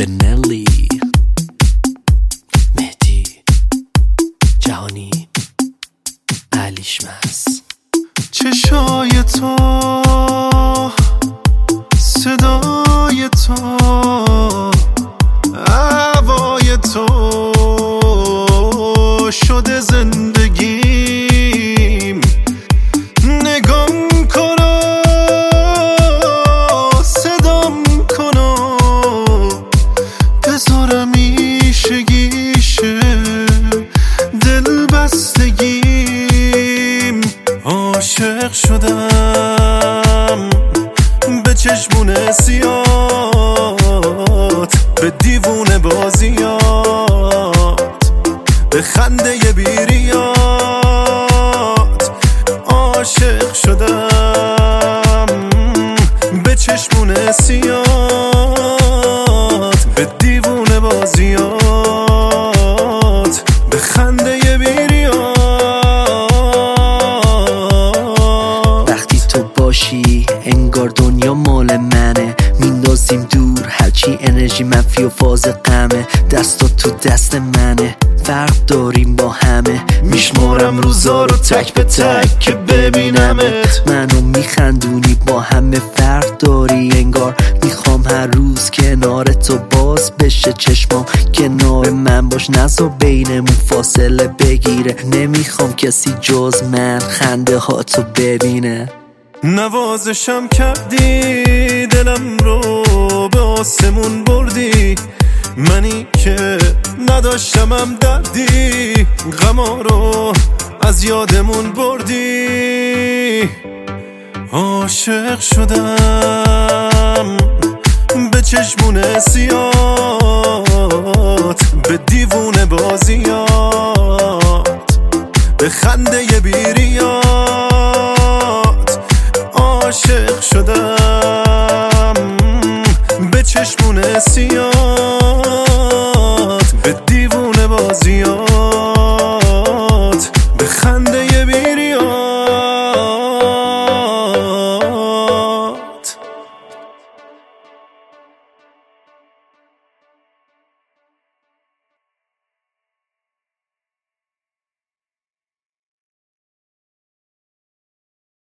نلی، مهدی جهانی، علیشمس. چشای تو، صدای تو، هوای تو شده زندگیم. نگام کنو، صدام کنو، بذارم ایشگیشه دل بستگیم. عاشق شدم به چشمون سیات، به دیوونه بازیات، به خنده بیریات. عاشق شدم به چشمون سیات، به دیوونه بازیات، به خنده بیریات. وقتی تو باشی انگار دنیا مال منه، میندازیم دور هرچی انرژی منفی و فاز غمه. دستات تو دست منه، فرق داریم با همه. میشمارم روزا رو تک به تک که ببینمت. منو میخندونی با همه فرق داری انگار. میخوام هر روز کنار تو باز بشه چشمام، کنار من باش نذار بینمون فاصله بگیره. نمیخوام کسی جز من خنده ها تو ببینه. نوازشم کردی دلم رو به آسمون بردی، منی که نداشتمم دردی غما رو از یادمون بردی. عاشق شدم به چشمون سیات، به دیوونه بازیات، به خنده بیریات. عاشق شدم به چشمون سیات،